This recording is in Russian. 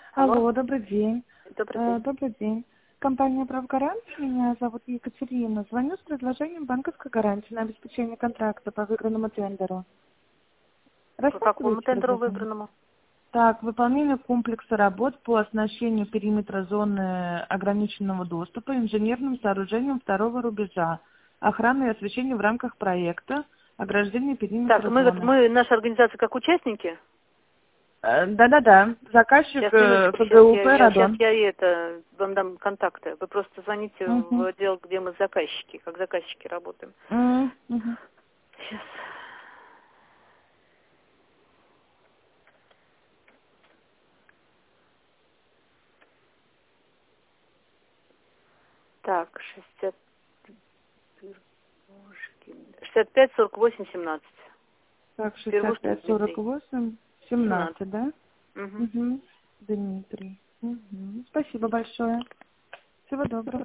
Алло. Алло, добрый день. Добрый день. Добрый день. Компания «Правгарант». Меня зовут Екатерина. Звоню с предложением банковской гарантии на обеспечение контракта по выигранному тендеру. По какому Рассматриваете тендеру предложение? выбранному? Так, выполнение комплекса работ по оснащению периметра зоны ограниченного доступа инженерным сооружением второго рубежа, охраны и освещения в рамках проекта, ограждение Так, периметра зоны. наша организация как участники? Да-да-да. Заказчик Сейчас, минуточку, КГУП «Радон». я вам дам контакты. Вы просто звоните в Мгм. отдел, где мы заказчики, как заказчики работаем. Мгм. Сейчас. Так, 65 48 17. Так, Первушкин 65, Дмитрий. 48, 17. 17, да? Угу. Угу. Дмитрий. Угу. Спасибо большое. Всего доброго.